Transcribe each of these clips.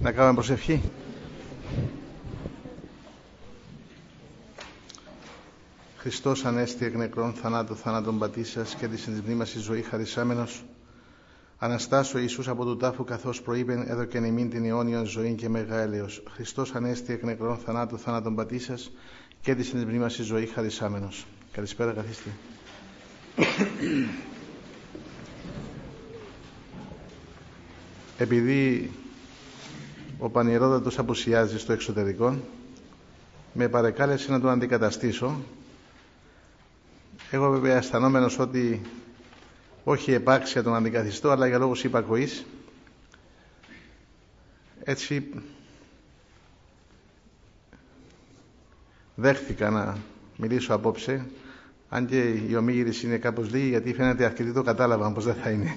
Να κάνουμε προσευχή. Χριστός ανέστη εκ νεκρών, θανάτων πατήσας και της μνήμας η ζωή χαρισάμενος. Αναστάσου Ιησούς από του τάφου, καθώς προείπεν έδωκεν ημίν την αιώνιον ζωή και μέγα έλεος. Χριστός ανέστη εκ νεκρών, θανάτων πατήσας και της μνήμας η ζωή χαρισάμενος. Καλησπέρα, καθίστε. Επειδή ο Πανιερόδατος απουσιάζει στο εξωτερικό, με παρεκάλεσε να τον αντικαταστήσω. Εγώ βέβαια αισθανόμενος ότι όχι επάξια τον αντικαθιστώ, αλλά για λόγους υπακοής, έτσι δέχθηκα να μιλήσω απόψε, αν και η ομίγυρηση είναι κάπως λίγη, γιατί φαίνεται αρκετοί το κατάλαβαν πως δεν θα είναι.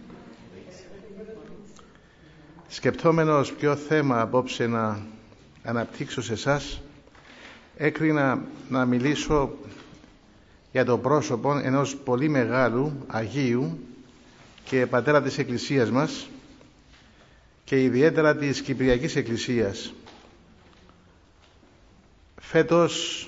Σκεπτόμενος ποιο θέμα απόψε να αναπτύξω σε εσάς, έκρινα να μιλήσω για το πρόσωπο ενός πολύ μεγάλου Αγίου και πατέρα της Εκκλησίας μας και ιδιαίτερα της Κυπριακής Εκκλησίας. Φέτος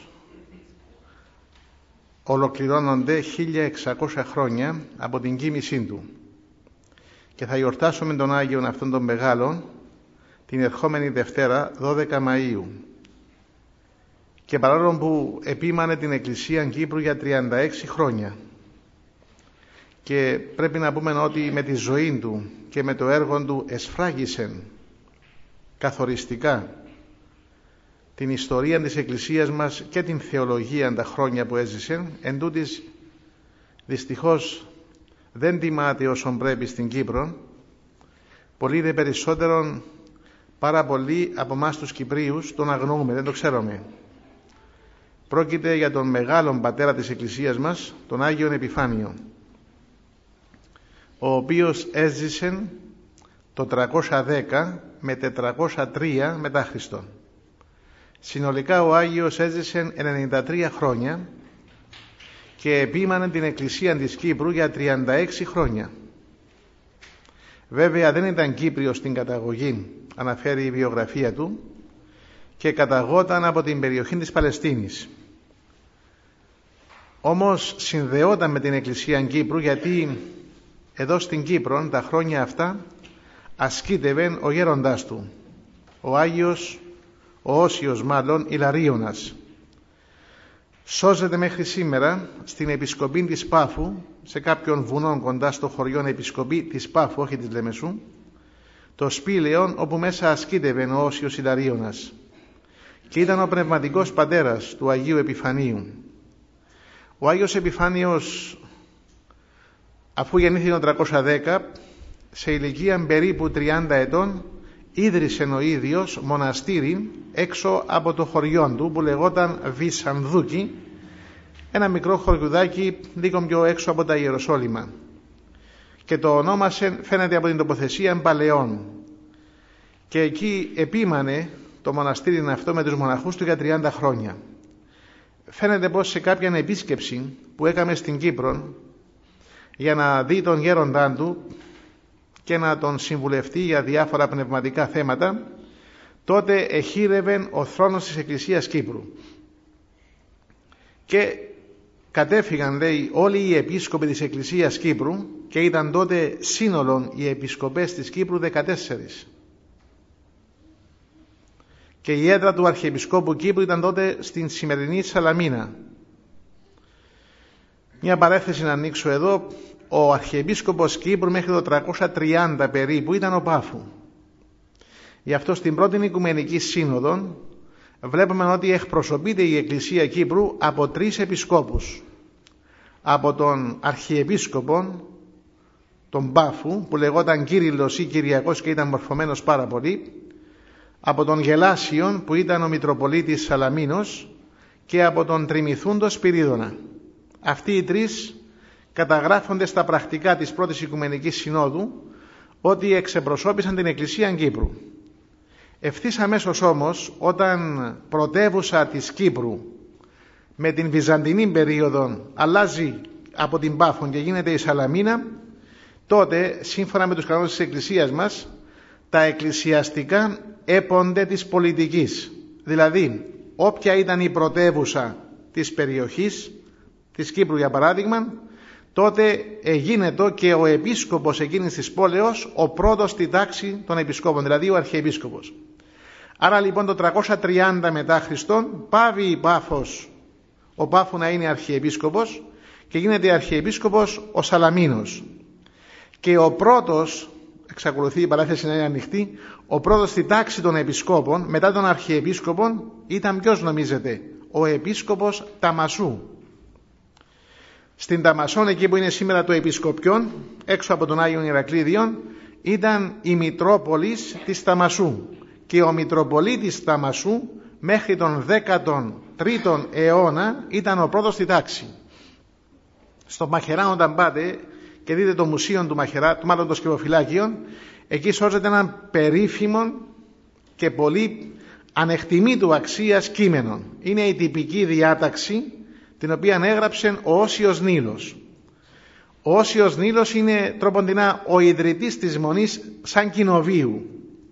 ολοκληρώνονται 1600 χρόνια από την κοίμησή του και θα γιορτάσουμε τον Άγιον αυτόν τον μεγάλον την ερχόμενη Δευτέρα 12 Μαΐου. Και παρόλο που επίμανε την Εκκλησία Κύπρου για 36 χρόνια και πρέπει να πούμε ότι με τη ζωή του και με το έργο του εσφράγισε καθοριστικά την ιστορία της Εκκλησίας μας και την θεολογία τα χρόνια που έζησε, εν τούτης δυστυχώς δεν τιμάται όσον πρέπει στην Κύπρο, πολύ δε περισσότερον πάρα πολλοί από εμάς τους Κυπρίους τον αγνοούμε, δεν το ξέρουμε. Πρόκειται για τον μεγάλον πατέρα της Εκκλησίας μας, τον Άγιον Επιφάνιο, ο οποίος έζησε το 310 με 403 μετά Χριστόν. Συνολικά ο Άγιος έζησε 93 χρόνια και επίμανε την Εκκλησία της Κύπρου για 36 χρόνια. Βέβαια δεν ήταν Κύπριος στην καταγωγή, αναφέρει η βιογραφία του, και καταγόταν από την περιοχή της Παλαιστίνης. Όμως συνδεόταν με την Εκκλησία Κύπρου, γιατί εδώ στην Κύπρο τα χρόνια αυτά ασκήτευε ο γέροντάς του, ο Άγιος, ο Όσιος μάλλον Ιλαρίωνας. Σώζεται μέχρι σήμερα στην Επισκοπή της Πάφου, σε κάποιον βουνό κοντά στο χωριό Επισκοπή της Πάφου, όχι της Λεμεσού, το σπήλαιο όπου μέσα ασκήτευε ο Όσιος Ιλαρίωνας και ήταν ο πνευματικός πατέρας του Αγίου Επιφανίου. Ο Άγιος Επιφάνιος, αφού γεννήθηκε το 310, σε ηλικία περίπου 30 ετών ίδρυσε ο ίδιος μοναστήρι έξω από το χωριό του που λεγόταν Βυσανδούκη, ένα μικρό χωριουδάκι λίγο πιο έξω από τα Ιεροσόλυμα, και το ονόμασε, φαίνεται από την τοποθεσία, Παλαιών, και εκεί επίμανε το μοναστήρι αυτό με τους μοναχούς του για 30 χρόνια. Φαίνεται πως σε κάποια επίσκεψη που έκαμε στην Κύπρο για να δει τον γέροντά του και να τον συμβουλευτεί για διάφορα πνευματικά θέματα, τότε εχείρευε ο θρόνος της Εκκλησίας Κύπρου και κατέφυγαν, λέει, όλοι οι επίσκοποι της Εκκλησίας Κύπρου, και ήταν τότε σύνολον οι επισκοπές της Κύπρου 14, και η έδρα του Αρχιεπισκόπου Κύπρου ήταν τότε στην σημερινή Σαλαμίνα. Μια παρέθεση να ανοίξω εδώ. Ο Αρχιεπίσκοπος Κύπρου μέχρι το 330 περίπου ήταν ο Πάφου. Γι' αυτό στην πρώτη Οικουμενική Σύνοδο βλέπουμε ότι εκπροσωπείται η Εκκλησία Κύπρου από 3 επισκόπους. Από τον Αρχιεπίσκοπο, τον Πάφου, που λεγόταν Κύριλλος ή Κυριακός και ήταν μορφωμένος πάρα πολύ, από τον Γελάσιον που ήταν ο Μητροπολίτης Σαλαμίνος, και από τον Τριμηθούντο Σπυρίδωνα. Αυτοί οι 3 καταγράφονται στα πρακτικά της πρώτης Οικουμενικής Συνόδου ότι εξεπροσώπησαν την Εκκλησία Κύπρου. Ευθύς αμέσως όμως, όταν πρωτεύουσα της Κύπρου με την Βυζαντινή περίοδο αλλάζει από την Πάφο και γίνεται η Σαλαμίνα, τότε σύμφωνα με τους κανόνες της Εκκλησίας μας τα εκκλησιαστικά έπονται της πολιτικής. Δηλαδή, όποια ήταν η πρωτεύουσα της περιοχής, της Κύπρου για παράδειγμα, τότε γίνεται και ο επίσκοπος εκείνης της πόλεως ο πρώτος στη τάξη των επισκόπων, δηλαδή ο αρχιεπίσκοπος. Άρα λοιπόν το 330 μετά Χριστόν πάβει η Πάφος, ο Πάφου να είναι αρχιεπίσκοπος και γίνεται αρχιεπίσκοπος ο Σαλαμίνος. Και ο πρώτος, εξακολουθεί η παράθεση να είναι ανοιχτή, ο πρώτος στη τάξη των επισκόπων μετά των αρχιεπίσκοπων ήταν ποιος νομίζετε? Ο επίσκοπος Ταμασού. Στην Ταμασόν, εκεί που είναι σήμερα το Επισκοπιόν, έξω από τον Άγιον Ηρακλήδιον, ήταν η Μητρόπολης της Ταμασού. Και ο Μητροπολίτης Ταμασού μέχρι τον 13ο αιώνα ήταν ο πρώτος στη τάξη. Στο Μαχερά όταν πάτε και δείτε το μουσείο του Μαχερά, μάλλον το σκευοφυλάκιο, εκεί σώζεται έναν περίφημο και πολύ ανεκτιμήτου αξίας κείμενο. Είναι η τυπική διάταξη την οποία έγραψε ο Όσιος Νήλος. Ο Όσιος Νήλος είναι τρόποντινά ο ιδρυτής της Μονής σαν κοινοβίου.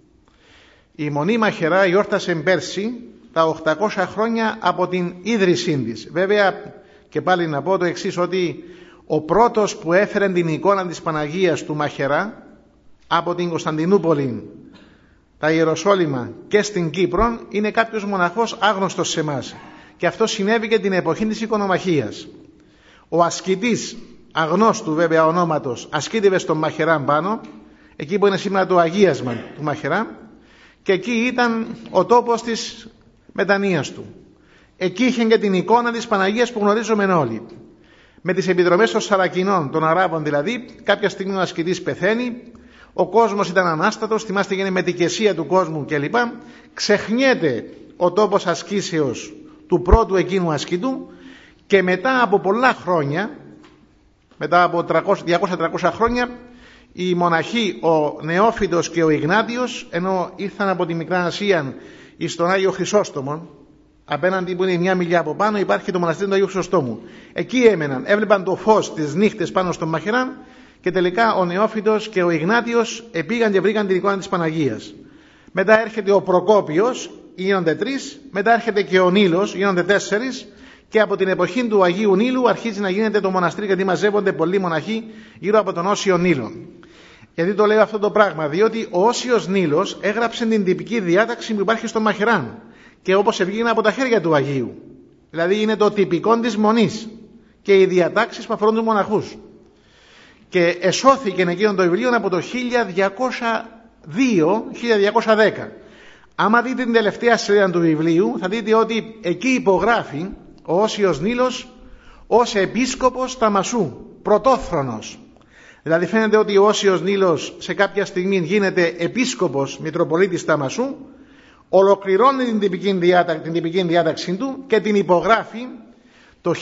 Η Μονή Μαχερά γιόρτασε πέρσι τα 800 χρόνια από την ίδρυσή της. Βέβαια και πάλι να πω το εξής, ότι ο πρώτος που έφερε την εικόνα της Παναγίας του Μαχερά από την Κωνσταντινούπολη, τα Ιεροσόλυμα και στην Κύπρο είναι κάποιος μοναχός άγνωστος σε εμάς. Και αυτό συνέβη και την εποχή της οικονομαχίας. Ο ασκητής, αγνώστου βέβαια ονόματος, ασκήτευε στον Μαχερά πάνω, εκεί που είναι σήμερα το αγίασμα του Μαχερά, και εκεί ήταν ο τόπος της μετανοίας του. Εκεί είχε και την εικόνα της Παναγίας που γνωρίζουμε όλοι. Με τις επιδρομές των Σαρακινών, των Αράβων δηλαδή, κάποια στιγμή ο ασκητής πεθαίνει, ο κόσμος ήταν ανάστατος, θυμάστε γίνει μετικεσία του κόσμου κλπ. Ξεχνιέται ο τόπος ασκήσεως του πρώτου εκείνου ασκητού και μετά από πολλά χρόνια, μετά από 200-300 χρόνια, οι μοναχοί, ο Νεόφυτος και ο Ιγνάτιος, ενώ ήρθαν από τη Μικρά Ασία στον Άγιο Χρυσόστομο, απέναντι που είναι μια μιλιά από πάνω υπάρχει το μοναστήρι του Αγίου Χρυσοστόμου. Εκεί έμεναν, έβλεπαν το φως τις νύχτες πάνω στον Μαχεράν και τελικά ο Νεόφυτος και ο Ιγνάτιος πήγαν και βρήκαν την εικόνα της Παναγίας. Μετά έρχεται ο Προκόπιος, γίνονται 3, μετά έρχεται και ο Νήλος, γίνονται 4, και από την εποχή του Αγίου Νήλου αρχίζει να γίνεται το μοναστήρι, γιατί μαζεύονται πολλοί μοναχοί γύρω από τον Όσιο Νήλο. Γιατί το λέω αυτό το πράγμα? Διότι ο Όσιος Νήλος έγραψε την τυπική διάταξη που υπάρχει στο Μαχεράν και όπως έβγαινε από τα χέρια του Αγίου. Δηλαδή είναι το τυπικό της Μονής και οι διατάξεις που αφορούν τους μοναχούς. Και εσώθηκε εκείνο το βιβλίο από το 1202-1210. Άμα δείτε την τελευταία σελίδα του βιβλίου θα δείτε ότι εκεί υπογράφει ο Όσιος Νήλος ως επίσκοπος Ταμασού, πρωτόθρονος. Δηλαδή φαίνεται ότι ο Όσιος Νήλος σε κάποια στιγμή γίνεται επίσκοπος Μητροπολίτης Ταμασού, ολοκληρώνει την τυπική διάταξη του και την υπογράφει το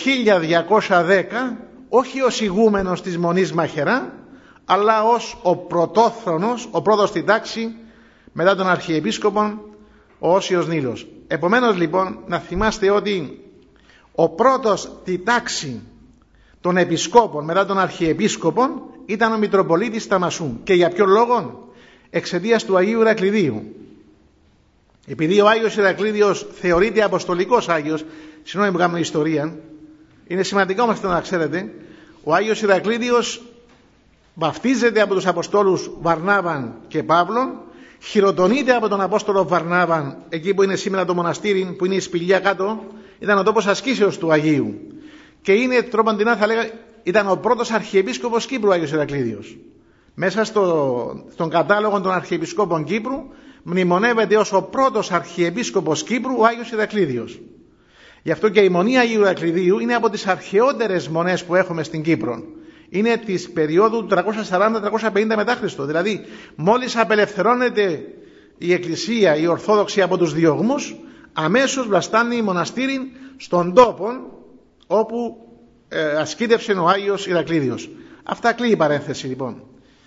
1210, όχι ως ηγούμενος της Μονής Μαχερά, αλλά ως ο πρωτόθρονος, ο πρώτος στην τάξη μετά τον Αρχιεπίσκοπο, ο Όσιος Νήλος. Επομένως λοιπόν να θυμάστε ότι ο πρώτος στη τάξη των επισκόπων μετά τον Αρχιεπίσκοπο ήταν ο Μητροπολίτης Ταμασού. Και για ποιο λόγο? Εξαιτίας του Αγίου Ηρακλειδίου. Επειδή ο Άγιος Ηρακλήδιος θεωρείται αποστολικός Άγιος, συγγνώμη που κάνω ιστορία, είναι σημαντικό όμως να ξέρετε, ο Άγιος Ηρακλήδιος βαφτίζεται από τους Αποστόλους Βαρνάβαν και Παύλων, χειροτονείται από τον Απόστολο Βαρνάβαν, εκεί που είναι σήμερα το μοναστήρι, που είναι η σπηλιά κάτω, ήταν ο τόπος ασκήσεως του Αγίου. Και είναι τρόποντινά θα λέγα, ήταν ο πρώτος Αρχιεπίσκοπος Κύπρου ο Άγιος Ηρακλήδιος. Μέσα στον κατάλογο των Αρχιεπισκόπων Κύπρου μνημονεύεται ως ο πρώτος Αρχιεπίσκοπος Κύπρου ο Άγιος Ηρακλήδιος. Γι' αυτό και η Μονή Αγίου Ηρακλειδίου είναι από τις αρχαιότερες μονές που έχουμε στην Κύπρο. Είναι της περίοδου 340-350 μετά Χριστό. Δηλαδή μόλις απελευθερώνεται η Εκκλησία, η Ορθόδοξη από τους διωγμούς, αμέσως βλαστάνει η μοναστήρι στον τόπο όπου ασκήτευσε ο Άγιος Ηρακλήδιος. Αυτά κλείνει η παρένθεση λοιπόν.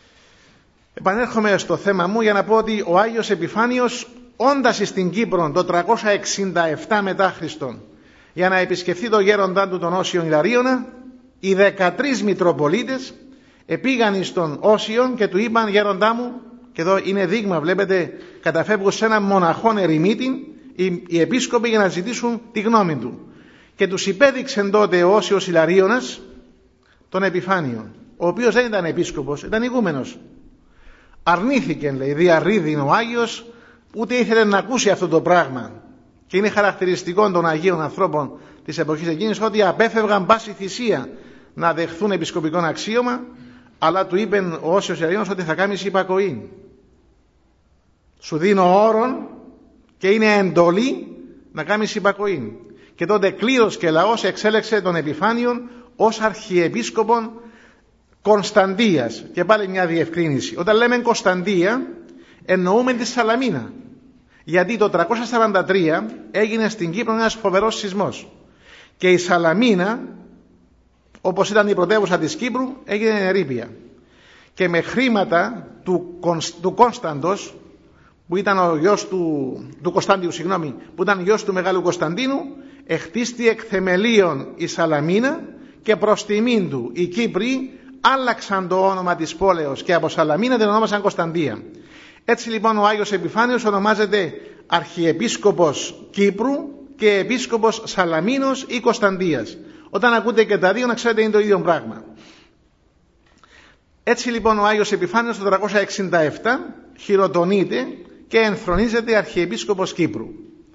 Επανέρχομαι στο θέμα μου για να πω ότι ο Άγιος Επιφάνιος, όντας στην Κύπρο το 367 μετά Χριστόν, για να επισκεφθεί το γέροντά του τον Όσιον Ιλαρίωνα, οι 13 Μητροπολίτες επήγαν στον Όσιον και του είπαν: γέροντά μου, και εδώ είναι δείγμα, βλέπετε, καταφεύγουν σε έναν μοναχόν ερημίτη οι επίσκοποι για να ζητήσουν τη γνώμη του. Και τους υπέδειξε τότε ο Όσιος Ιλαρίωνας τον Επιφάνιο, ο οποίος δεν ήταν επίσκοπος, ήταν ηγούμενος. Αρνήθηκε, λέει, διαρρήδην ο Άγιος, ούτε ήθελε να ακούσει αυτό το πράγμα. Και είναι χαρακτηριστικό των Αγίων ανθρώπων της εποχής εκείνης ότι απέφευγαν πάση θυσία να δεχθούν επισκοπικό αξίωμα, αλλά του είπε ο Όσιος Ιλαρίωνας ότι θα κάνεις υπακοή. Σου δίνω όρον και είναι εντολή να κάνεις υπακοή. Και τότε κλήρος και λαός εξέλεξε τον Επιφάνιον ως αρχιεπίσκοπον Κωνσταντίας. Και πάλι μια διευκρίνηση. Όταν λέμε Κωνσταντία εννοούμε τη Σαλαμίνα. Γιατί το 343 έγινε στην Κύπρο ένας φοβερός σεισμός. Και η Σαλαμίνα, όπως ήταν η πρωτεύουσα της Κύπρου, έγινε ερείπια. Και με χρήματα του Κωνσταντος, που ήταν ο γιος του Κωνσταντίου, που ήταν γιος του Μεγάλου Κωνσταντίνου, εχτίστη εκ θεμελίων η Σαλαμίνα και προς τιμήν του οι Κύπροι άλλαξαν το όνομα της πόλεως και από Σαλαμίνα την ονόμασαν Κωνσταντία. Έτσι λοιπόν ο Άγιος Επιφάνιος ονομάζεται Αρχιεπίσκοπος Κύπρου και Επίσκοπος Σαλαμίνος ή Κωνσταντίας. Όταν ακούτε και τα δύο να ξέρετε είναι το ίδιο πράγμα. Έτσι λοιπόν ο Άγιος Επιφάνιος το 367 χειροτονείται και ενθρονίζεται Αρχιεπίσκοπος Κύπρου.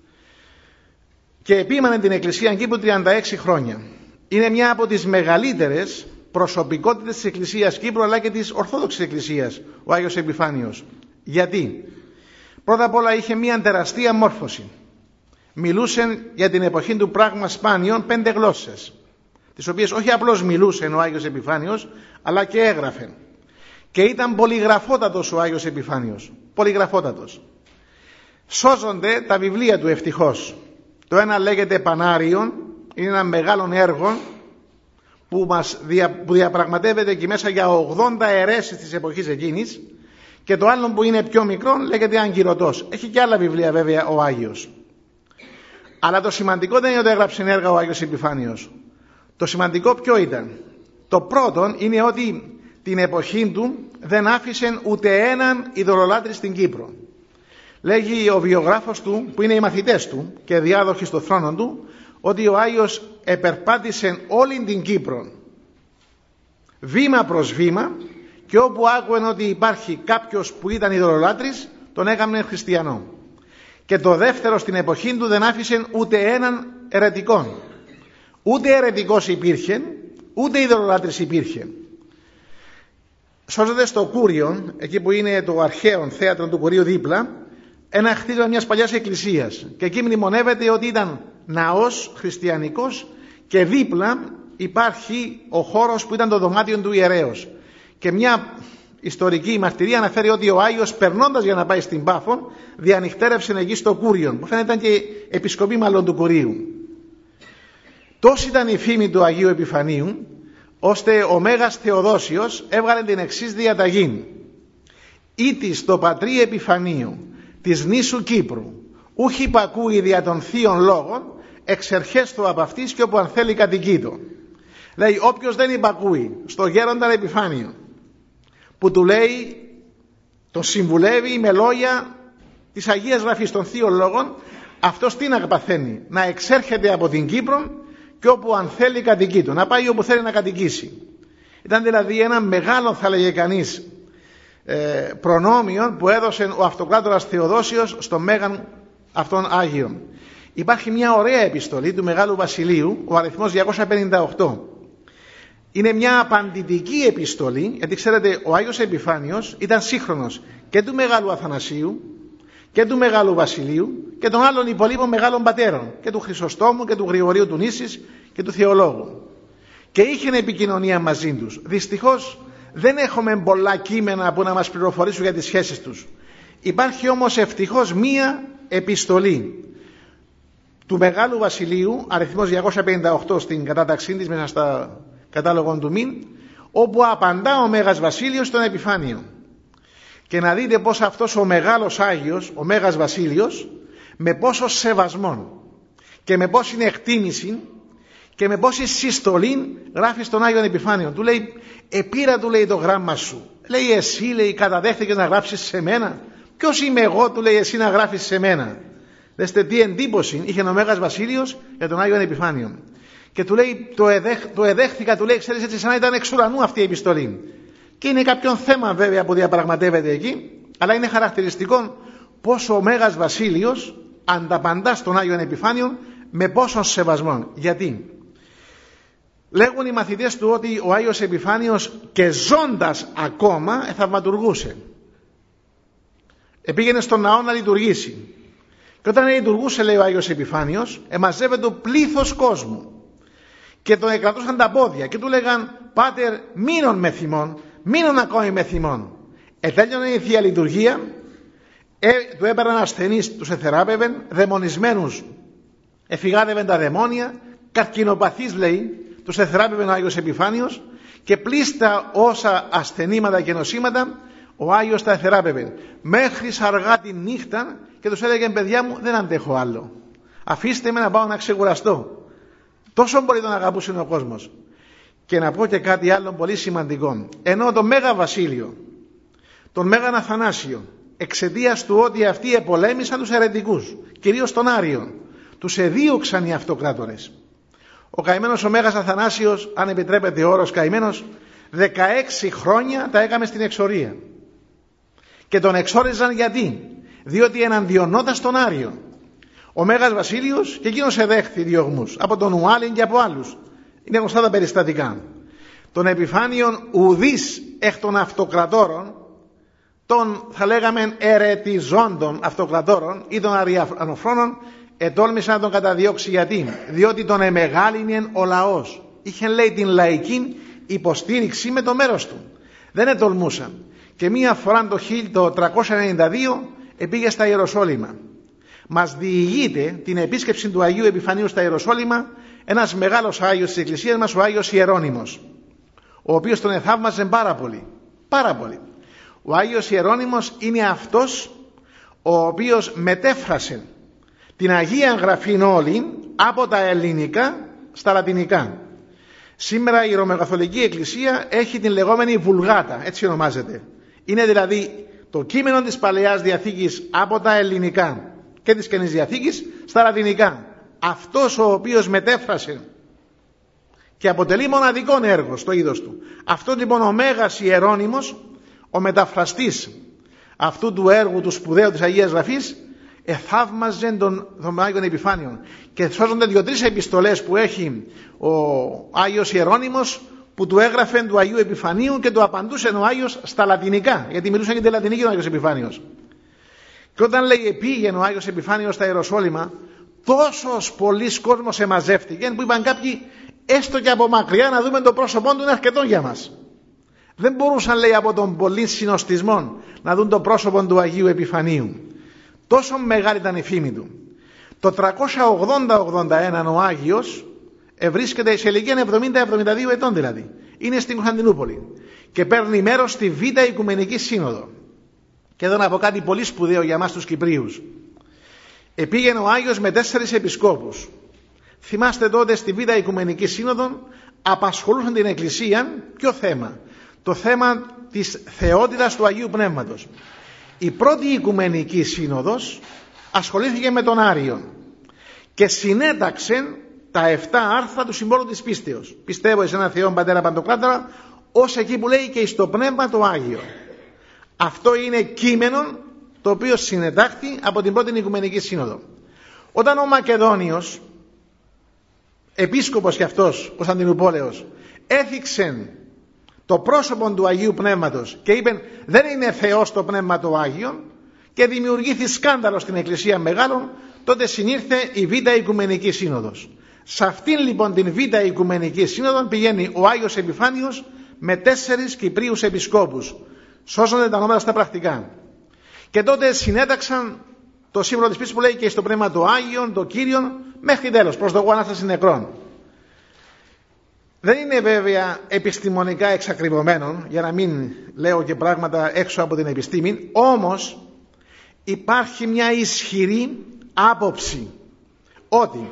Και επίμανε την Εκκλησία Κύπρου 36 χρόνια. Είναι μια από τις μεγαλύτερες προσωπικότητες της Εκκλησίας Κύπρου αλλά και της Ορθόδοξης Εκκλησίας ο Άγιος Επιφάνιος. Γιατί? Πρώτα απ' όλα είχε μια τεραστία μόρφωση. Μιλούσε για την εποχή του πράγμα σπάνιων 5 γλώσσες, τις οποίες όχι απλώς μιλούσε ο Άγιος Επιφάνιος, αλλά και έγραφε. Και ήταν πολυγραφότατος ο Άγιος Επιφάνιος. Πολυγραφότατος. Σώζονται τα βιβλία του ευτυχώς. Το ένα λέγεται Πανάριον, είναι ένα μεγάλο έργο που διαπραγματεύεται εκεί μέσα για 80 αιρέσεις της εποχής εκείνης. Και το άλλο που είναι πιο μικρό λέγεται Αγκυρωτός. Έχει και άλλα βιβλία βέβαια ο Άγιος. Αλλά το σημαντικό δεν είναι ότι έγραψε έργα ο Άγιος Επιφάνιος. Το σημαντικό ποιο ήταν? Το πρώτο είναι ότι την εποχή του δεν άφησε ούτε έναν ειδωλολάτρη στην Κύπρο. Λέγει ο βιογράφος του, που είναι οι μαθητές του και διάδοχοι στο θρόνο του, ότι ο Άγιος επερπάτησε όλη την Κύπρο βήμα προς βήμα και όπου άκουεν ότι υπάρχει κάποιος που ήταν ειδωλολάτρης τον έκαμε χριστιανό. Και το δεύτερο, στην εποχή του δεν άφησε ούτε έναν αιρετικόν. Ούτε αιρετικός υπήρχε, ούτε ειδωλολάτρης υπήρχε. Σώζεται στο Κούριο, εκεί που είναι το αρχαίο θέατρο του Κουρίου δίπλα, ένα χτίσμα μιας παλιάς εκκλησίας. Και εκεί μνημονεύεται ότι ήταν ναός χριστιανικός και δίπλα υπάρχει ο χώρος που ήταν το δωμάτιο του ιερέως. Και μια ιστορική μαρτυρία αναφέρει ότι ο Άγιος, περνώντας για να πάει στην Πάφο, διανυχτέρευσε εκεί στο Κούριον, που φαίνεται ήταν και επισκοπή μάλλον του Κουρίου. Τόση ήταν η φήμη του Αγίου Επιφανίου, ώστε ο Μέγας Θεοδόσιος έβγαλε την εξής διαταγή: «Ήτης το πατρί Επιφανίου της νήσου Κύπρου, ούχ υπακούει δια των θείων λόγων, εξερχέστο από αυτής και όπου αν θέλει κατοικείτο». Λέει, όποιος δεν υπακούει στο γέροντα Επιφάνιο, που του λέει, τον συμβουλεύει με λόγια της Αγίας Γραφής των θείων λόγων, αυτός τι να παθαίνει? Να εξέρχεται από την Κύπρο και όπου αν θέλει κατοικείτο, να πάει όπου θέλει να κατοικήσει. Ήταν δηλαδή ένα μεγάλο, θα λέγε κανείς, προνόμιο που έδωσε ο αυτοκράτορας Θεοδόσιος στον Μέγαν αυτόν Άγιον. Υπάρχει μια ωραία επιστολή του Μεγάλου Βασιλείου, ο αριθμός 258. Είναι μια απαντητική επιστολή, γιατί ξέρετε ο Άγιος Επιφάνιος ήταν σύγχρονος και του Μεγάλου Αθανασίου και του Μεγάλου Βασιλείου και των άλλων υπολείπων μεγάλων πατέρων, και του Χρυσοστόμου και του Γρηγορίου του Νήσης και του Θεολόγου, και είχε επικοινωνία μαζί τους. Δυστυχώς δεν έχουμε πολλά κείμενα που να μας πληροφορήσουν για τις σχέσεις τους. Υπάρχει όμως ευτυχώς μία επιστολή του Μεγάλου Βασιλείου, αριθμός 258 στην κατάταξή της μέσα στα κατάλογο του Μην, όπου απαντά ο Μέγας Βασίλειος στον Επιφάνιο. Και να δείτε πως αυτός ο μεγάλος Άγιος, ο Μέγας Βασίλειος, με πόσο σεβασμό και με πόση εκτίμηση και με πόση συστολή γράφει στον Άγιον Επιφάνιο. Του λέει, επήρα, του λέει, το γράμμα σου, Λέει, εσύ, λέει, καταδέχτηκες να γράψεις σε μένα? Ποιος είμαι εγώ, του λέει, εσύ να γράφεις σε μένα? Δέστε τι εντύπωση είχε ο Μέγας Βασίλειος για τον Άγιον Επιφάνιο. Και του λέει, το εδέχθηκα, του λέει, ξέρεις, έτσι σαν να ήταν εξ ουρανού αυτή η επιστολή. Και είναι κάποιον θέμα βέβαια που διαπραγματεύεται εκεί, αλλά είναι χαρακτηριστικό πόσο ο Μέγας Βασίλειος ανταπαντά στον Άγιον Επιφάνιο με πόσον σεβασμό. Γιατί? Λέγουν οι μαθητές του ότι ο Άγιος Επιφάνιος και ζώντας ακόμα θαυματουργούσε. Επήγαινε στον ναό να λειτουργήσει. Και όταν λειτουργούσε, λέει ο Άγιος Επιφάνιος, εμαζεύεται το πλήθος κόσμου. Και τον εκρατούσαν τα πόδια και του λέγαν, Πάτερ, μείνον με θυμών, μείνον ακόμη με θυμών. Τέλειωνε η Θεία Λειτουργία, του έπαιρναν ασθενείς, τους εθεράπευεν, δαιμονισμένους εφηγάδευεν τα δαιμόνια, καρκινοπαθείς, λέει, τους εθεράπευεν ο Άγιος Επιφάνιος, και πλήστα όσα ασθενήματα και νοσήματα ο Άγιος τα εθεράπευε μέχρι αργά τη νύχτα, και τους έλεγε, παιδιά μου, δεν αντέχω άλλο, αφήστε με να πάω να ξεκουραστώ. Τόσο πολύ τον αγαπούσε ο κόσμος. Και να πω και κάτι άλλο πολύ σημαντικό. Ενώ τον Μέγα Βασίλειο, τον Μέγαν Αθανάσιο, εξαιτίας του ότι αυτοί επολέμησαν τους αιρετικούς, κυρίως τον Άριο, τους εδίωξαν οι αυτοκράτορες. Ο καημένος ο Μέγας Αθανάσιος, αν επιτρέπεται ο όρος καημένος, 16 χρόνια τα έκαμε στην εξορία. Και τον εξόριζαν γιατί? Διότι εναντιονόταν στον Άριο. Ο Μέγας Βασίλειος και εκείνος εδέχθη διωγμούς από τον Ουάλιν και από άλλους. Είναι γνωστά τα περιστατικά. Τον Επιφάνιον ουδής εκ των αυτοκρατόρων, των θα λέγαμε ερετιζόντων αυτοκρατόρων ή των αριανοφρόνων, ετόλμησε να τον καταδιώξει. Γιατί? Διότι τον εμεγάλινεν ο λαός. Είχε, λέει, την λαϊκή υποστήριξη με το μέρος του. Δεν ετολμούσαν. Και μία φορά το 392 επήγε στα Ιεροσόλυμα. Μας διηγείται την επίσκεψη του Αγίου Επιφανίου στα Ιεροσόλυμα ένας μεγάλος Άγιος της Εκκλησίας μας, ο Άγιος Ιερώνυμος, ο οποίος τον εθαύμαζε πάρα πολύ. Πάρα πολύ. Ο Άγιος Ιερώνυμος είναι αυτός ο οποίος μετέφρασε την Αγία Γραφήν όλη από τα ελληνικά στα λατινικά. Σήμερα η Ρωμαιοκαθολική Εκκλησία έχει την λεγόμενη Βουλγάτα, έτσι ονομάζεται. Είναι δηλαδή το κείμενο της Παλαιάς Διαθήκης από τα ελληνικά και της Καινής Διαθήκης στα λατινικά. Αυτός ο οποίος μετέφρασε και αποτελεί μοναδικό έργο στο είδος του. Αυτό λοιπόν ο Μέγας Ιερώνυμος, ο μεταφραστής αυτού του έργου του σπουδαίου της Αγίας Γραφής, εθαύμαζε τον Άγιον Επιφάνιον. Και σώζονται 2-3 επιστολές που έχει ο Άγιος Ιερώνυμος, που του έγραφε του Αγίου Επιφανίου και του απαντούσε ο Άγιος στα λατινικά, γιατί μιλούσε και τη λατινική ο Άγιος Επιφάνιος. Και όταν, λέει, επήγαινε ο Άγιος Επιφάνιος στα Ιεροσόλυμα, τόσος πολλής κόσμος εμαζεύτηκε που είπαν κάποιοι, έστω και από μακριά να δούμε το πρόσωπό του είναι αρκετό για μας. Δεν μπορούσαν, λέει, από τον πολύ συνοστισμό να δουν το πρόσωπο του Αγίου Επιφανίου. Τόσο μεγάλη ήταν η φήμη του. Το 380-81 ο Άγιος βρίσκεται σε ηλικία 70-72 ετών δηλαδή. Είναι στην Κωνσταντινούπολη και παίρνει μέρος στη Β' Οικουμενική Σύνοδο. Και εδώ να πω κάτι πολύ σπουδαίο για μας τους Κυπρίους. Επήγαινε ο Άγιος με 4 επισκόπους. Θυμάστε τότε στη Β' Οικουμενική Σύνοδο απασχολούσαν την Εκκλησία ποιο θέμα? Το θέμα της θεότητας του Αγίου Πνεύματος. Η πρώτη Οικουμενική Σύνοδος ασχολήθηκε με τον Άριον και συνέταξε τα 7 άρθρα του Συμβόλου της Πίστεως. Πιστεύω εις έναν Θεόν Πατέρα Παντοκράτορα, ως εκεί που λέει και εις το Πνεύμα το Άγιο. Αυτό είναι κείμενο το οποίο συνετάχθη από την πρώτη Οικουμενική Σύνοδο. Όταν ο Μακεδόνιος, επίσκοπος και αυτός, Κωνσταντινουπόλεως, έθιξε το πρόσωπο του Αγίου Πνεύματος και είπε δεν είναι Θεός το Πνεύμα το Άγιο και δημιουργήθη σκάνδαλο στην Εκκλησία Μεγάλων, τότε συνήρθε η Β' Οικουμενική Σύνοδος. Σε αυτήν λοιπόν την Β' Οικουμενική Σύνοδο πηγαίνει ο Άγιος Επιφάνιος με 4 Κυπρίους επισκόπους. Σώζονται τα ονόματα στα πρακτικά. Και τότε συνέταξαν το σύμβολο της πίστης που λέει και στο Πνεύμα το Άγιον, το Κύριον, μέχρι τέλος, προς το εγώ Ανάσταση νεκρών. Δεν είναι βέβαια επιστημονικά εξακριβωμένο, για να μην λέω και πράγματα έξω από την επιστήμη, όμως υπάρχει μια ισχυρή άποψη ότι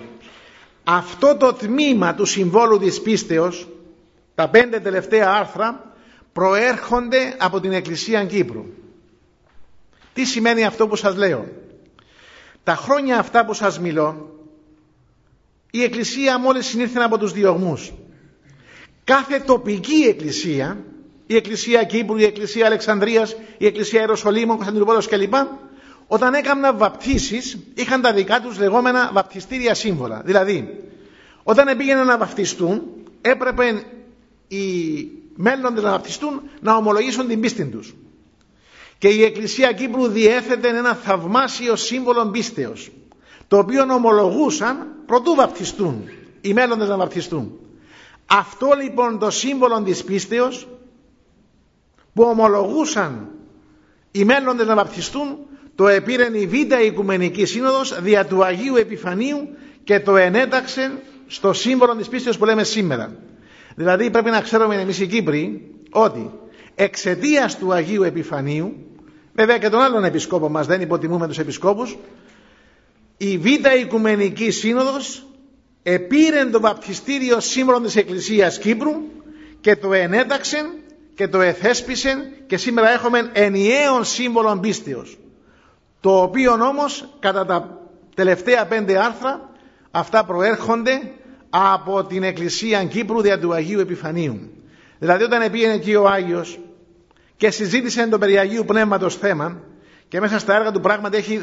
αυτό το τμήμα του Συμβόλου της Πίστεως, τα 5 τελευταία άρθρα, προέρχονται από την Εκκλησία Κύπρου. Τι σημαίνει αυτό που σας λέω? Τα χρόνια αυτά που σας μιλώ, η Εκκλησία μόλις συνήρθε από τους διωγμούς. Κάθε τοπική εκκλησία, η Εκκλησία Κύπρου, η Εκκλησία Αλεξανδρίας, η Εκκλησία Ιεροσολύμων, Κωνσταντινούπολης κλπ., όταν έκαναν βαπτίσεις, είχαν τα δικά τους λεγόμενα βαπτιστήρια σύμβολα. Δηλαδή, όταν πήγαιναν να βαπτιστούν, έπρεπε οι μέλλοντες να βαπτιστούν να ομολογήσουν την πίστη τους. Και η Εκκλησία Κύπρου διέθετε ένα θαυμάσιο σύμβολο πίστεως, το οποίο ομολογούσαν προτού βαπτιστούν, οι μέλλοντες να βαπτιστούν. Αυτό λοιπόν το σύμβολο της πίστεως που ομολογούσαν οι μέλλοντες να βαπτιστούν, το επήρε η Β' Οικουμενική Σύνοδος δια του Αγίου Επιφανίου και το ενέταξε στο σύμβολο της πίστεως που λέμε σήμερα. Δηλαδή πρέπει να ξέρουμε εμείς οι Κύπροι ότι εξαιτίας του Αγίου Επιφανίου, βέβαια και των άλλων επισκόπων μας, δεν υποτιμούμε τους επισκόπους, η Β' Οικουμενική Σύνοδος επήρε το βαπτιστήριο σύμβολο της Εκκλησίας Κύπρου και το ενέταξε και το εθέσπισε και σήμερα έχουμε ενιαίο σύμβολο πίστεως, το οποίο όμως κατά τα τελευταία 5 άρθρα αυτά προέρχονται από την Εκκλησία Κύπρου δια του Αγίου Επιφανίου. Δηλαδή όταν πήγαινε εκεί ο Άγιος και συζήτησε το περί Αγίου Πνεύματος θέμα, και μέσα στα έργα του πράγματι έχει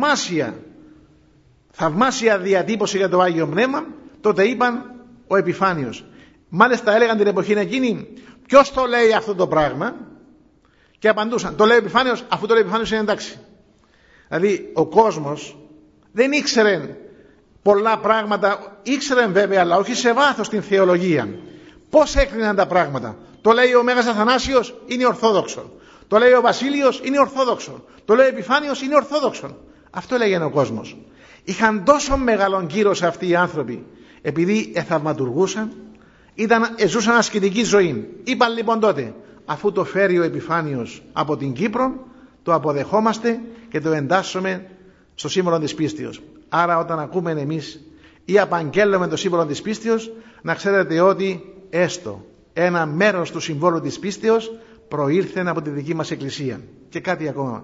θαυμάσια διατύπωση για το Άγιο Πνεύμα, τότε είπαν ο Επιφάνιος. Μάλιστα έλεγαν την εποχή εκείνη, ποιος το λέει αυτό το πράγμα? Και απαντούσαν, το λέει ο Επιφάνιος, αφού το λέει ο Επιφάνιος είναι εντάξει. Δηλαδή ο κόσμος δεν ήξερε πολλά πράγματα, ήξερε βέβαια, αλλά όχι σε βάθος την θεολογία. Πώς έκριναν τα πράγματα? Το λέει ο Μέγας Αθανάσιος, είναι ορθόδοξο. Το λέει ο Βασίλειος, είναι ορθόδοξο. Το λέει ο Επιφάνιος, είναι ορθόδοξο. Αυτό έλεγε ο κόσμος. Είχαν τόσο μεγάλον κύρος αυτοί οι άνθρωποι, επειδή εθαυματουργούσαν, ζούσαν ασκητική ζωή. Είπαν λοιπόν τότε, αφού το φέρει ο Επιφάνιος από την Κύπρο, το αποδεχόμαστε και το εντάσσουμε στο σύμβολο της πίστεως. Άρα όταν ακούμε εμείς ή απαγγέλνουμε το σύμβολο της πίστεως, να ξέρετε ότι έστω ένα μέρος του συμβόλου της πίστεως προήλθε από τη δική μας Εκκλησία. Και κάτι ακόμα.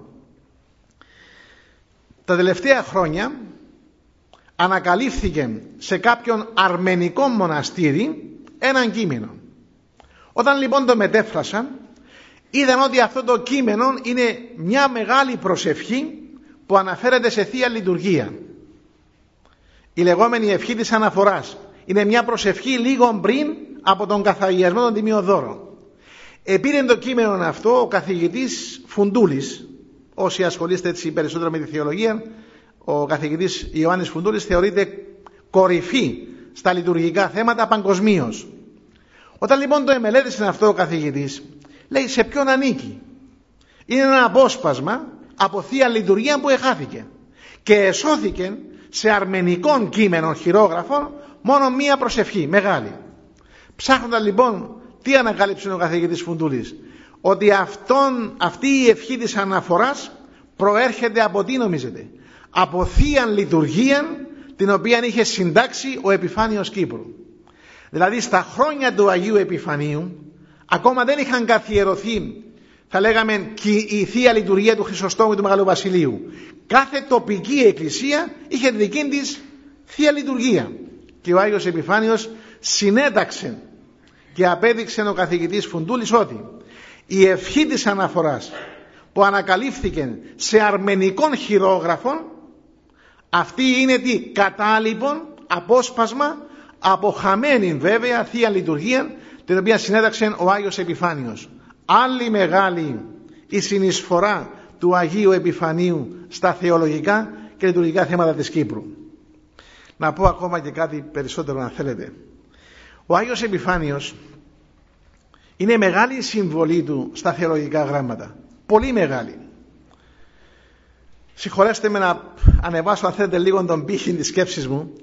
Τα τελευταία χρόνια ανακαλύφθηκε σε κάποιον αρμενικό μοναστήρι έναν κείμενο. Όταν λοιπόν το μετέφρασαν, είδαν ότι αυτό το κείμενο είναι μια μεγάλη προσευχή που αναφέρεται σε Θεία Λειτουργία. Η λεγόμενη ευχή της αναφοράς. Είναι μια προσευχή λίγο πριν από τον καθαγιασμό των Τιμίων Δώρων. Επήρε το κείμενο αυτό ο καθηγητής Φουντούλης. Όσοι ασχολείστε έτσι περισσότερο με τη θεολογία, ο καθηγητής Ιωάννης Φουντούλης θεωρείται κορυφή στα λειτουργικά θέματα παγκοσμίως. Όταν λοιπόν το εμελέτησε αυτό ο καθηγητής, λέει σε ποιον ανήκει? Είναι ένα απόσπασμα από Θεία Λειτουργία που εχάθηκε και εσώθηκε σε αρμενικών κείμενων χειρόγραφων μόνο μία προσευχή μεγάλη. Ψάχνοντας λοιπόν τι ανακάλυψε ο καθηγητής Φουντούλης? Ότι αυτή η ευχή της αναφοράς προέρχεται από τι νομίζετε? Από Θεία Λειτουργία την οποία είχε συντάξει ο Επιφάνιος Κύπρου. Δηλαδή στα χρόνια του Αγίου Επιφανίου ακόμα δεν είχαν καθιερωθεί, θα λέγαμε, η Θεία Λειτουργία του Χρυσοστόμου του Μεγάλου Βασιλείου. Κάθε τοπική εκκλησία είχε δική της Θεία Λειτουργία. Και ο Άγιος Επιφάνιος συνέταξε και απέδειξε ο καθηγητής Φουντούλης ότι η ευχή της αναφοράς που ανακαλύφθηκε σε αρμενικών χειρόγραφων, αυτή είναι τι? Κατάλοιπον, απόσπασμα από χαμένη βέβαια Θεία Λειτουργία, την οποία συνέταξε ο Άγιος Επιφάνιος. Άλλη μεγάλη η συνεισφορά του Αγίου Επιφανίου στα θεολογικά και λειτουργικά θέματα της Κύπρου. Να πω ακόμα και κάτι περισσότερο αν θέλετε. Ο Άγιος Επιφάνιος είναι μεγάλη η συμβολή του στα θεολογικά γράμματα. Πολύ μεγάλη. Συγχωρέστε με να ανεβάσω αν θέλετε λίγο τον πύχη της σκέψης μου.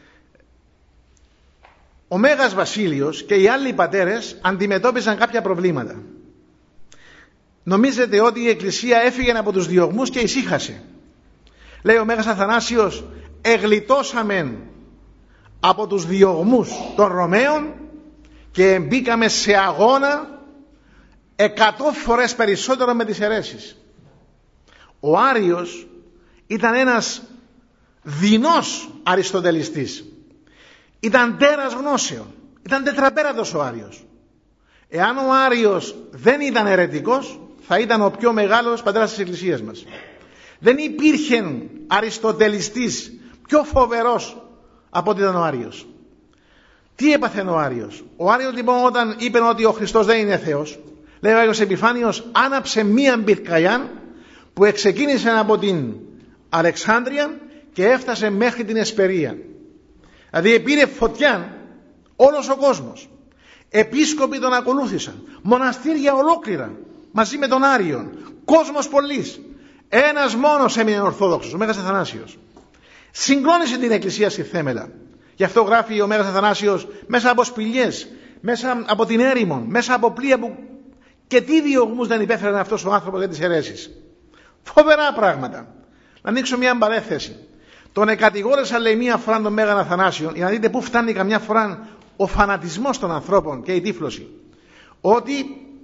Ο Μέγας Βασίλειος και οι άλλοι πατέρες αντιμετώπιζαν κάποια προβλήματα. Νομίζετε ότι η Εκκλησία έφυγε από τους διωγμούς και ησύχασε? Λέει ο Μέγας Αθανάσιος, εγλιτώσαμε από τους διωγμούς των Ρωμαίων και μπήκαμε σε αγώνα 100 φορές περισσότερο με τις αιρέσεις. Ο Άριος ήταν ένας δεινός αριστοτελιστής. Ήταν τέρας γνώσεων. Ήταν τετραπέρατος ο Άριος. Εάν ο Άριος δεν ήταν αιρετικός, θα ήταν ο πιο μεγάλος πατέρας της Εκκλησίας μας. Δεν υπήρχε αριστοτελιστής πιο φοβερός από ότι ήταν ο Άριος. Τι έπαθε ο Άριος? Ο Άριος λοιπόν, όταν είπε ότι ο Χριστός δεν είναι Θεός, λέει ο Άγιος Επιφάνιος, άναψε μία πυρκαγιά που ξεκίνησε από την Αλεξάνδρεια και έφτασε μέχρι την Εσπερία. Δηλαδή πήρε φωτιά όλος ο κόσμος. Επίσκοποι τον ακολούθησαν, μοναστήρια ολόκληρα μαζί με τον Άριον, κόσμος πολλής. Ένας μόνος έμεινε ορθόδοξος, ο Μέγας Αθανάσιος. Συγκλώνησε την Εκκλησία στη θέμελα. Γι' αυτό γράφει ο Μέγας Αθανάσιος, μέσα από σπηλιές, μέσα από την έρημον, μέσα από πλοία που και τι διωγμούς δεν υπέφεραν αυτός ο άνθρωπος για τις αιρέσεις. Φοβερά πράγματα. Να ανοίξω μια παρέθεση. Τον εκατηγόρησα, λέει, μία φορά τον Μέγαν Αθανάσιο, για να δείτε πού φτάνει καμιά φορά ο φανατισμός των ανθρώπων και η τύφλωση. Ότι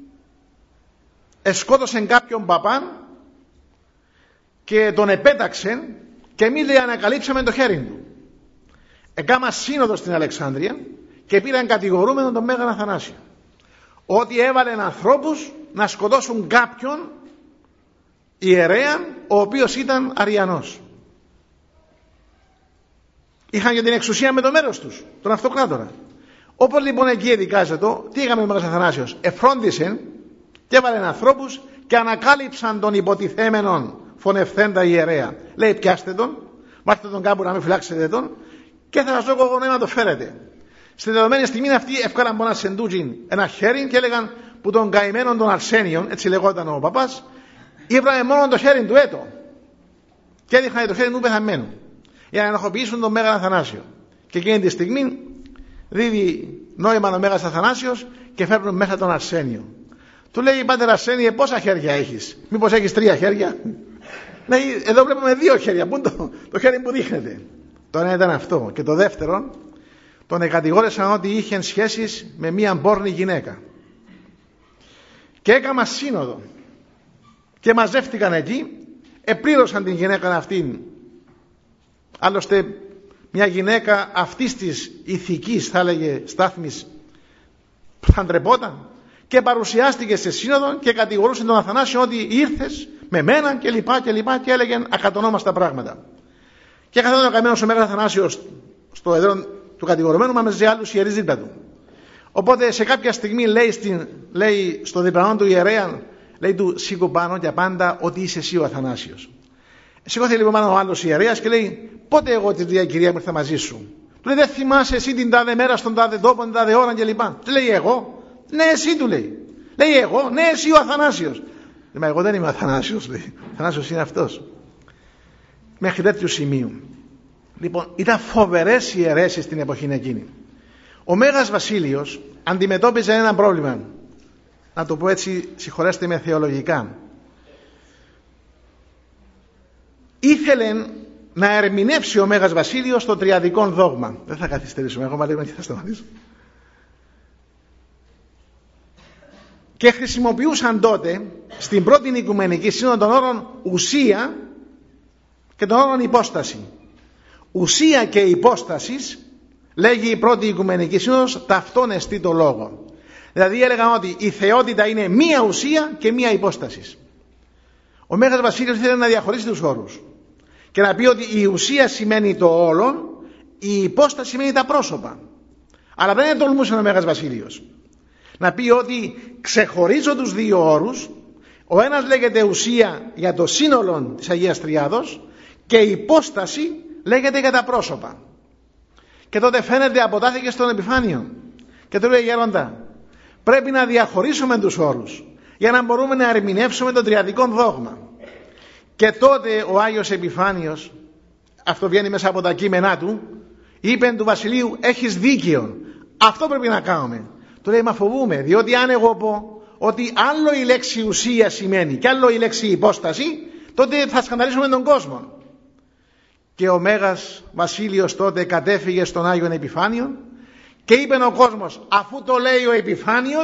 εσκότωσε κάποιον παπάν και τον επέταξε και εμείς, λέει, ανακαλύψαμε το χέρι του. Έκαμα σύνοδο στην Αλεξάνδρεια και πήραν κατηγορούμενο τον Μέγαν Αθανάσιο. Ότι έβαλε ανθρώπους να σκοτώσουν κάποιον ιερέα ο οποίος ήταν αριανός. Είχαν και την εξουσία με το μέρος τους, τον αυτοκράτορα. Όπως λοιπόν εκεί εδικάζεται, τι έκαμε ο Μέγας Αθανάσιος? Εφρόντισε και έβαλε ανθρώπους και ανακάλυψαν τον υποτιθέμενον φωνευθέντα ιερέα. Λέει, πιάστε τον, βάστε τον κάπου να μην φυλάξετε τον και θα σας δω εγώ να το φέρετε. Στη δεδομένη στιγμή αυτή εύκολα από ένα σεντούτζιν ένα χέρι και έλεγαν που τον καημένον των Αρσένιων, έτσι λεγόταν ο παπάς, ήβραμε μόνο το χέρι του έτο και έδειχναν το χέρι του πεθαμένου για να ενοχοποιήσουν τον Μέγαν Αθανάσιο. Και εκείνη τη στιγμή δίδει νόημα ο Μέγας Αθανάσιος και φέρνουν μέσα τον Αρσένιο. Του λέει, πάτερ Αρσένιε, πόσα χέρια έχεις? Μήπως έχεις 3 χέρια? Λέει, εδώ βλέπουμε 2 χέρια. Πού είναι το χέρι που δείχνεται? Το ένα ήταν αυτό. Και το δεύτερο, τον εκατηγόρησαν ότι είχε σχέσεις με μία πόρνη γυναίκα. Και έκαμα σύνοδο. Και μαζεύτηκαν εκεί, επλήρωσαν την γυναίκα αυτήν. Άλλωστε, μια γυναίκα αυτής της ηθικής, θα έλεγε, στάθμης, θα ντρεπόταν. Και παρουσιάστηκε σε σύνοδο και κατηγορούσε τον Αθανάσιο ότι ήρθες με μένα και λοιπά και έλεγαν ακατονόμαστα πράγματα. Και καθόταν ο καημένος ο Μέγας Αθανάσιος στο εδρό του κατηγορουμένου μα με άλλους ιερείς δίπλα του. Οπότε σε κάποια στιγμή λέει στο διπλανό του ιερέα, λέει του, σήκω πάνω για πάντα ότι είσαι εσύ ο Αθανάσιος. Σηκώθηκε λοιπόν πάνω ο άλλος ιερέας και λέει, πότε εγώ τη διακυρία μου ήρθα μαζί σου? Του λέει, δεν θυμάσαι εσύ την τάδε μέρα στον τάδε τόπο, την τάδε ώρα κλπ. Του λέει, εγώ? Ναι, εσύ, του λέει. Λέει, εγώ? Ναι, εσύ ο Αθανάσιος. Μα εγώ δεν είμαι ο Αθανάσιος, λέει. Ο Αθανάσιος είναι αυτός. Μέχρι τέτοιου σημείου. Λοιπόν, ήταν φοβερές οι αιρέσεις στην εποχή εκείνη. Ο Μέγας Βασίλειος αντιμετώπιζε ένα πρόβλημα. Να το πω έτσι, συγχωρέστε με θεολογικά. Ήθελε να ερμηνεύσει ο Μέγας Βασίλειος το τριαδικό δόγμα. Δεν θα καθυστερήσουμε, εγώ λίγο και θα σταματήσω. Και χρησιμοποιούσαν τότε στην πρώτη Οικουμενική Σύνοδο των όρων ουσία και των όρων υπόσταση. Ουσία και υπόστασης, λέγει η πρώτη Οικουμενική Σύνοδος, ταυτόν εστί το λόγο. Δηλαδή έλεγαν ότι η θεότητα είναι μία ουσία και μία υπόσταση. Ο Μέγας Βασίλειος ήθελε να διαχωρίσει τους όρους και να πει ότι η ουσία σημαίνει το όλον, η υπόσταση σημαίνει τα πρόσωπα. Αλλά δεν τολμούσε ο Μέγας Βασίλειος να πει ότι ξεχωρίζω τους δύο όρους. Ο ένας λέγεται ουσία για το σύνολο της Αγίας Τριάδος και η υπόσταση λέγεται για τα πρόσωπα. Και τότε φαίνεται αποτάθηκε στον Επιφάνιο και του λέει, γέροντα, πρέπει να διαχωρίσουμε τους όρους για να μπορούμε να ερμηνεύσουμε το τριαδικό δόγμα. Και τότε ο Άγιος Επιφάνιος, αυτό βγαίνει μέσα από τα κείμενά του, είπε του Βασιλείου, έχεις δίκαιο, αυτό πρέπει να κάνουμε. Του λέει, μα φοβούμαι, διότι αν εγώ πω ότι άλλο η λέξη ουσία σημαίνει και άλλο η λέξη υπόσταση, τότε θα σκανδαλίσουμε τον κόσμο. Και ο Μέγας Βασίλειος τότε κατέφυγε στον Άγιον Επιφάνιο και είπε ο κόσμος, αφού το λέει ο Επιφάνιος,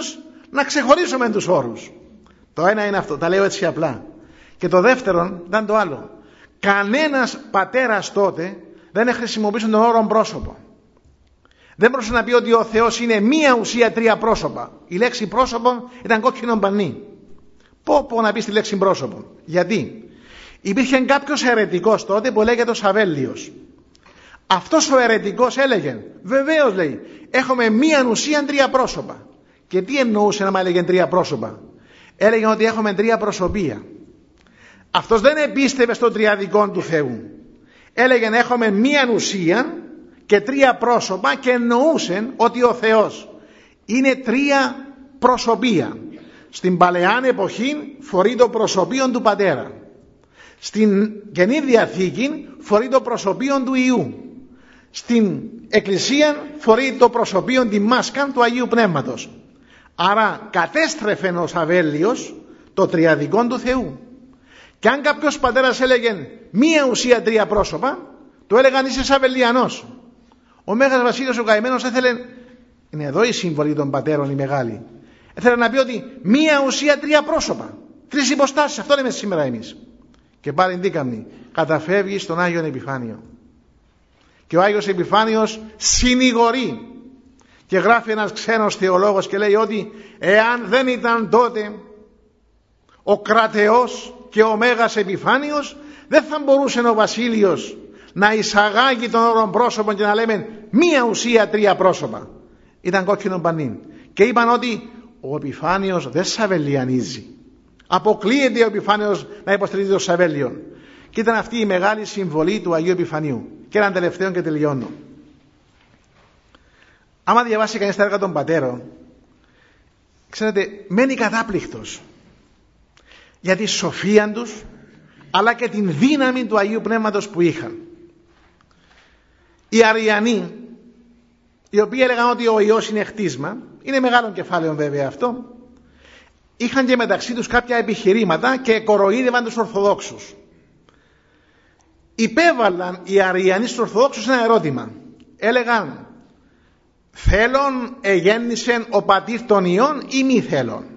να ξεχωρίσουμε τους όρους. Το ένα είναι αυτό, τα λέω έτσι απλά. Και το δεύτερο ήταν το άλλο. Κανένας πατέρας τότε δεν χρησιμοποιούσε τον όρο πρόσωπο. Δεν μπορούσε να πει ότι ο Θεός είναι μία ουσία, τρία πρόσωπα. Η λέξη πρόσωπο ήταν κόκκινο πανί. Πω να πει τη λέξη πρόσωπο. Γιατί? Υπήρχε κάποιος αιρετικός τότε που λέγεται ο Σαβέλιος. Αυτός ο αιρετικός έλεγε, βεβαίως λέει, έχουμε μία ουσία, τρία πρόσωπα. Και τι εννοούσε να έλεγε τρία πρόσωπα? Έλεγε ότι έχουμε τρία προσωπία. Αυτός δεν επίστευε στο τριαδικό του Θεού. Έλεγε έχουμε μία ουσία και τρία πρόσωπα και εννοούσε ότι ο Θεός είναι τρία προσωπία. Στην παλαιά εποχή φορεί το προσωπείο του Πατέρα. Στην Καινή Διαθήκη φορεί το προσωπείο του Υιού. Στην Εκκλησία φορεί το προσωπείο τη μάσκα του Αγίου Πνεύματος. Άρα κατέστρεφε ο Σαβέλιος το τριαδικό του Θεού. Και αν κάποιος πατέρας έλεγε μία ουσία, τρία πρόσωπα, του έλεγαν είσαι Σαβελιανός. Ο Μέγας Βασίλειος ο καημένος έθελε, είναι εδώ η σύμβολη των πατέρων η μεγάλη, έθελε να πει ότι μία ουσία, τρία πρόσωπα, τρεις υποστάσεις, αυτό λέμε σήμερα εμείς. Και πάλι τι κάνει? Καταφεύγει στον Άγιον Επιφάνιο. Και ο Άγιος Επιφάνιος συνηγορεί. Και γράφει ένας ξένος θεολόγος και λέει ότι εάν δεν ήταν τότε ο Κρατεός και ο Μέγας Επιφάνιος, δεν θα μπορούσε ο Βασίλειος να εισαγάγει τον όρο πρόσωπο και να λέμε μία ουσία, τρία πρόσωπα. Ήταν κόκκινο πανί. Και είπαν ότι ο Επιφάνιος δεν σαβελιανίζει. Αποκλείεται ο Επιφάνιος να υποστηρίζει το Σαβέλιον. Και ήταν αυτή η μεγάλη συμβολή του Αγίου Επιφανίου. Και έναν τελευταίο και τελειώνω. Άμα διαβάσει κανείς τα έργα των πατέρων, ξέρετε, μένει κατάπληκτος για τη σοφία τους, αλλά και την δύναμη του Αγίου Πνεύματος που είχαν. Οι Αριανοί, οι οποίοι έλεγαν ότι ο Υιός είναι χτίσμα, είναι μεγάλο κεφάλαιο βέβαια αυτό, είχαν και μεταξύ τους κάποια επιχειρήματα και κοροϊδεύαν τους Ορθοδόξους. Υπέβαλαν οι Αριανοί στους Ορθοδόξους ένα ερώτημα. Έλεγαν, θέλον εγέννησεν ο πατήρ των Υιών ή μη θέλον?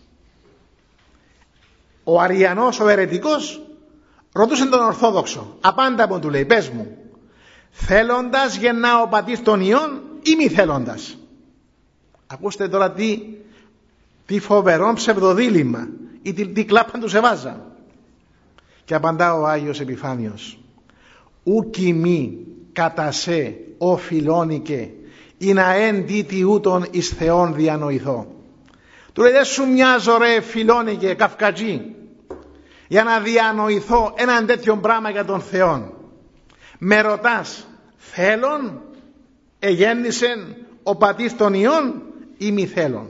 Ο Αριανός, ο αιρετικός, ρωτούσε τον Ορθόδοξο. Απάντα μου, του λέει, πες μου, θέλοντας γεννά ο πατήρ των Υιών ή μη θέλοντας? Ακούστε τώρα τι φοβερό ψευδοδίλημμα ή τι κλάπαν τους εβάζα. Και απαντά ο Άγιος Επιφάνιος, ούκι μη κατά σε ο φιλόνικε ή να εν τίτι ούτων εις Θεόν διανοηθώ. Του λέει, δεν σου μοιάζω ρε φιλόνικε Καυκατζή για να διανοηθώ έναν τέτοιο πράγμα για τον Θεόν. Με ρωτάς, θέλον εγέννησεν ο πατήρ των Υιών ή μη θέλον?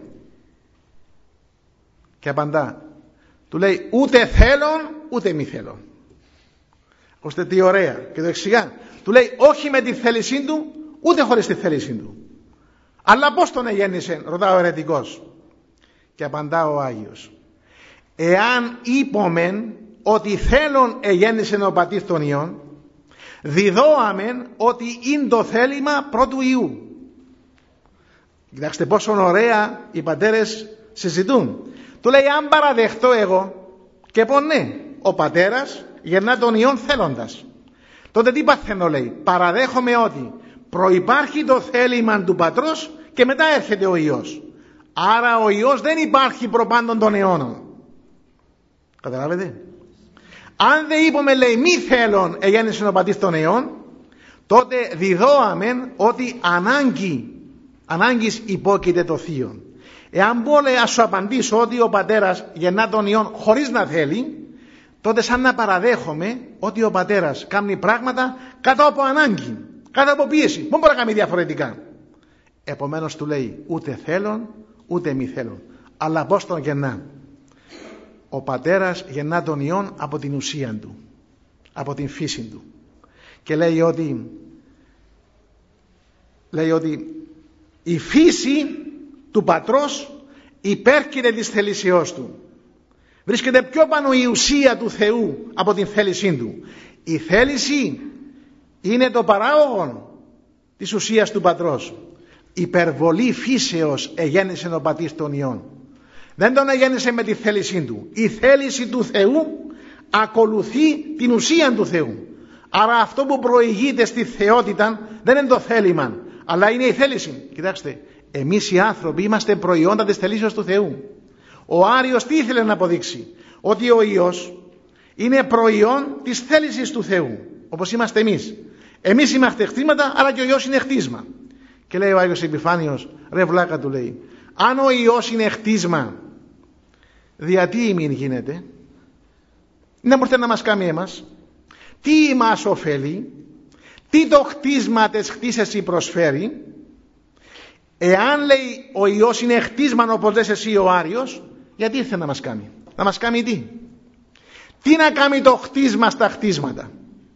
Και απαντά, του λέει, ούτε θέλον ούτε μη θέλον. Ακούστε τι ωραία. Και το εξηγά. Του λέει, όχι με τη θέλησή του ούτε χωρίς τη θέλησή του. Αλλά πώς τον εγέννησε? Ρωτά ο αιρετικός. Και απαντά ο Άγιος, εάν είπομεν ότι θέλον εγέννησε ο πατήρ των Υιών, διδώαμεν ότι είναι το θέλημα πρώτου Υιού. Κοιτάξτε πόσο ωραία οι πατέρες συζητούν. Του λέει, αν παραδεχτώ εγώ και πω ναι, ο πατέρας γεννά τον Υιόν θέλοντας, τότε τι παθαίνω? Λέει, παραδέχομαι ότι προϋπάρχει το θέλημα του πατρός και μετά έρχεται ο Υιός. Άρα ο Υιός δεν υπάρχει προπάντων των αιώνων. Καταλάβετε? Αν δεν είπαμε, λέει, μη θέλον εγέννησε ο πατήρ των Υιών, τότε διδώαμεν ότι ανάγκης υπόκειται το θείον. Εάν πω, λέει, ας σου απαντήσω ότι ο πατέρας γεννά τον Υιόν χωρίς να θέλει, τότε σαν να παραδέχομαι ότι ο πατέρας κάνει πράγματα κάτω από ανάγκη, κάτω από πίεση. Δεν μπορεί να κάνει διαφορετικά. Επομένως του λέει, ούτε θέλον ούτε μη θέλον. Αλλά πώς τον γεννά? Ο πατέρας γεννά τον Υιόν από την ουσία του, από την φύση του. Και λέει ότι η φύση του πατρός υπέρκειται της θελήσεώς του. Βρίσκεται πιο πάνω η ουσία του Θεού από την θέλησή του. Η θέληση είναι το παράγωγον της ουσίας του πατρός. Υπερβολή φύσεως εγέννησε ο πατήρ των Υιών. Δεν τον γέννησε με τη θέλησή του. Η θέληση του Θεού ακολουθεί την ουσία του Θεού. Άρα αυτό που προηγείται στη θεότητα δεν είναι το θέλημα, αλλά είναι η θέληση. Κοιτάξτε, εμείς οι άνθρωποι είμαστε προϊόντα της θελήσεως του Θεού. Ο Άριος τι ήθελε να αποδείξει? Ότι ο Υιός είναι προϊόν της θέλησης του Θεού, όπως είμαστε εμείς. Εμείς είμαστε χτίσματα, αλλά και ο Υιός είναι χτίσμα. Και λέει ο Άγιος Επιφάνιος, ρε βλάκα, του λέει, αν ο Υιός είναι χτίσμα, διατί ημίν γίνεται? Να μπορείτε να μας κάνει εμάς? Τι μας ωφελεί? Τι το χτίσμα της χτίσεσαι προσφέρει? Εάν, λέει, ο Υιός είναι χτίσμα όπως λες εσύ ο Άριος, γιατί ήρθε να μας κάνει? Να μας κάνει τι? Τι να κάνει το χτίσμα στα χτίσματα?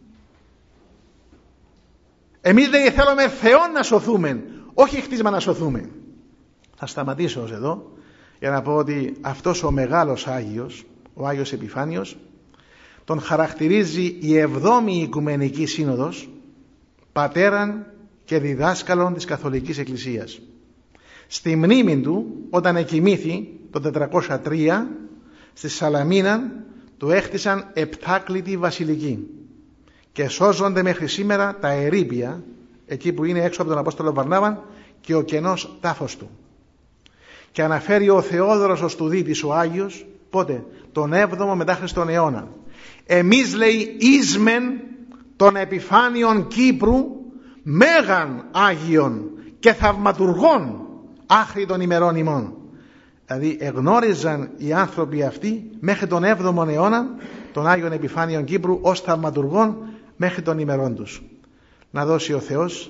Εμείς, λέει, θέλουμε Θεό να σωθούμε, όχι χτίσμα να σωθούμε. Θα σταματήσω ως εδώ για να πω ότι αυτός ο μεγάλος Άγιος, ο Άγιος Επιφάνιος, τον χαρακτηρίζει η 7η Οικουμενική Σύνοδος πατέραν και διδάσκαλον της Καθολικής Εκκλησίας. Στη μνήμη του, όταν εκοιμήθη το 403, στη Σαλαμίνα του έχτισαν 7κλητη βασιλική και σώζονται μέχρι σήμερα τα ερείπια, εκεί που είναι έξω από τον Απόστολο Βαρνάβαν, και ο κενός τάφος του. Και αναφέρει ο Θεόδωρος ο Στουδίτης, ο Άγιος, πότε? Τον 7ο μετά Χριστόν αιώνα. Εμείς, λέει, ίσμεν των επιφάνειων Κύπρου μέγαν Άγιον και θαυματουργών άχρη των ημερών ημών. Δηλαδή εγνώριζαν οι άνθρωποι αυτοί μέχρι τον 7ο αιώνα των Άγιων Επιφάνειων Κύπρου ως θαυματουργών μέχρι των ημερών τους. Να δώσει ο Θεός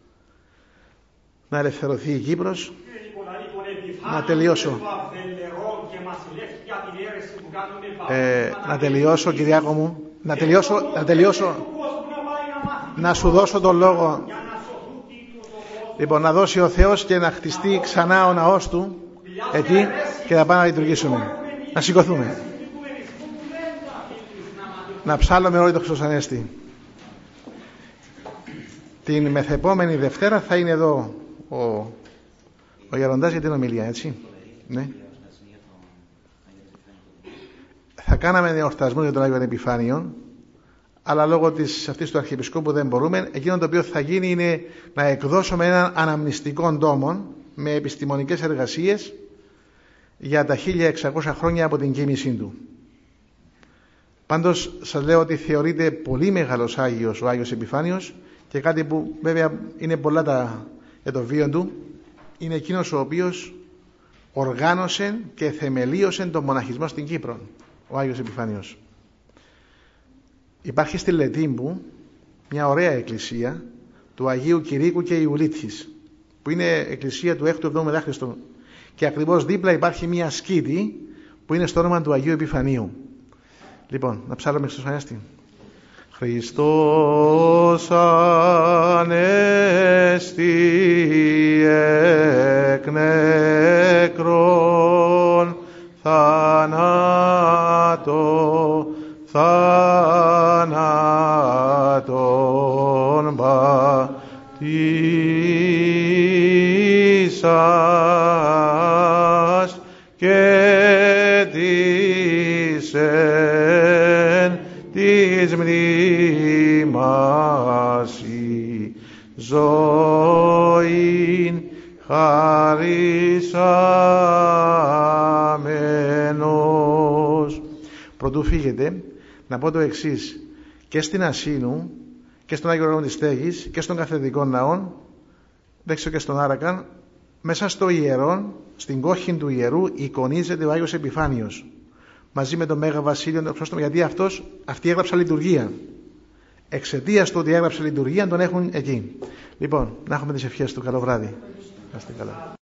να ελευθερωθεί η Κύπρος. Να τελειώσω. Να τελειώσω, Κυριάκο μου. Να τελειώσω. Να σου δώσω τον λόγο. Λοιπόν, να δώσει ο Θεός και να χτιστεί ξανά ο ναός του εκεί και να πάμε να λειτουργήσουμε. Να σηκωθούμε. Να ψάλλουμε όλοι το Χριστός Ανέστη. Την μεθεπόμενη Δευτέρα θα είναι εδώ ο Γεροντάς για την ομιλία, έτσι. Ναι. Θα κάναμε εορτασμό για τον Άγιο Επιφάνιο, αλλά λόγω αυτής του Αρχιεπισκόπου δεν μπορούμε. Εκείνο το οποίο θα γίνει είναι να εκδώσουμε έναν αναμνηστικό τόμο με επιστημονικές εργασίες για τα 1600 χρόνια από την κοίμησή του. Πάντως σας λέω ότι θεωρείται πολύ μεγάλος Άγιος ο Άγιος Επιφάνιος, και κάτι που βέβαια είναι πολλά για το βίο του, είναι εκείνος ο οποίος οργάνωσε και θεμελίωσε τον μοναχισμό στην Κύπρο, ο Άγιος Επιφάνιος. Υπάρχει στη Λετύμπου μια ωραία εκκλησία του Αγίου Κηρύκου και Ιουλίτης, που είναι εκκλησία του 6ου-7ου μετά Χριστόν, και ακριβώς δίπλα υπάρχει μια σκήτη που είναι στο όνομα του Αγίου Επιφανίου. Λοιπόν, να ψάλουμε Χριστός Ανέστη. Χριστός Ανέστη εκ νεκρών θάνατον πατήσας και της της μνήμασι ζωήν χαρισάμενος. Πρωτού φύγετε, να πω το εξής: και στην Ασίνου και στον Άγιο Λόγο της Στέγης και στον Καθεδρικών Ναών, δέξω και στον Άρακαν, μέσα στο ιερόν, στην κόχη του ιερού, εικονίζεται ο Άγιος Επιφάνιος μαζί με τον Μέγα Βασίλειο, γιατί αυτοί έγραψαν λειτουργία. Εξαιτίας του ότι έγραψε λειτουργία τον έχουν εκεί. Λοιπόν, να έχουμε τις ευχές του. Καλό βράδυ. Να είστε καλά.